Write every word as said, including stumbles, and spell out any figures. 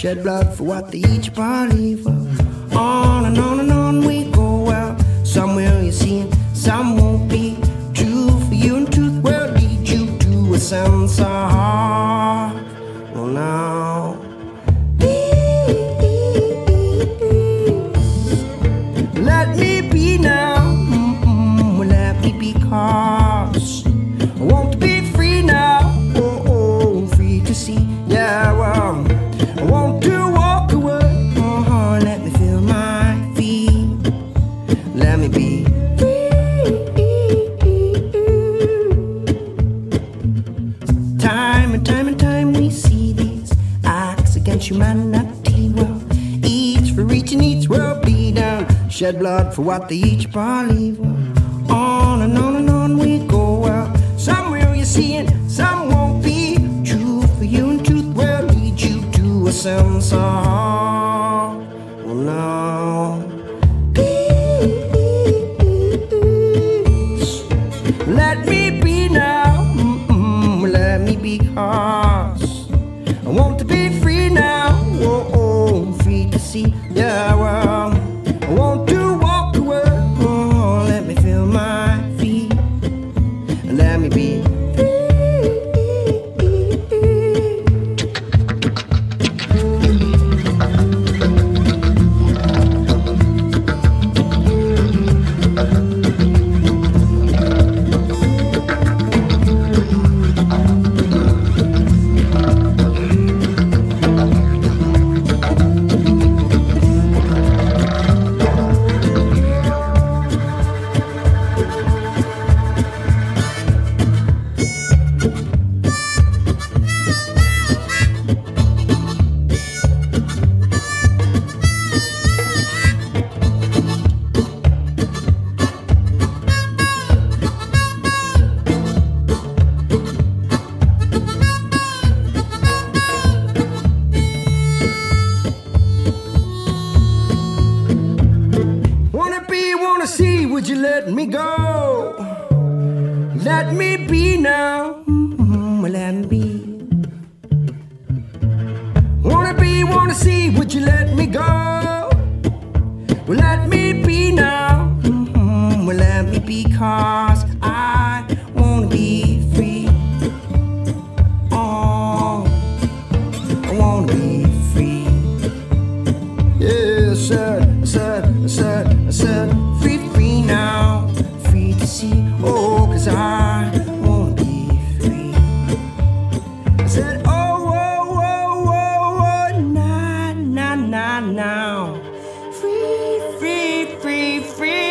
shed blood for what they each believe. Well, on and on and on we go. Well, somewhere you see it, some won't be true for you, and truth will lead you to a sense of heart. Well, now let me be now, mm-mm, well, let me be, cause I want to be free now, oh, oh, free to see, yeah, well, I want to walk away, uh-huh, let me feel my feet, let me be free. Time and time and time we see these acts against humanity, well, each for each and each will be down, shed blood for what they each believe. Well, on and on and on we go. Well, somewhere you see it, some won't be true for you, and truth will lead you to a sense of heart. Well, now peace, let me be now, mm-mm, let me be, cause I want to be free now, oh, oh, free to see, yeah, well, I want to walk away, oh, let me feel my feet, let me be free. Would you let me go? Let me be now, mm-hmm, let me be. Wanna be, wanna see, would you let me go? Well, let me be now, mm-hmm, well, let me be, cause I wanna be free. Oh, I wanna be free. Yeah, I said, I said, I said, I said, free, free now, free to see, oh, cause I wanna be free. I said, oh, oh, oh, oh, oh, nah, nah, nah, now, free, free, free, free.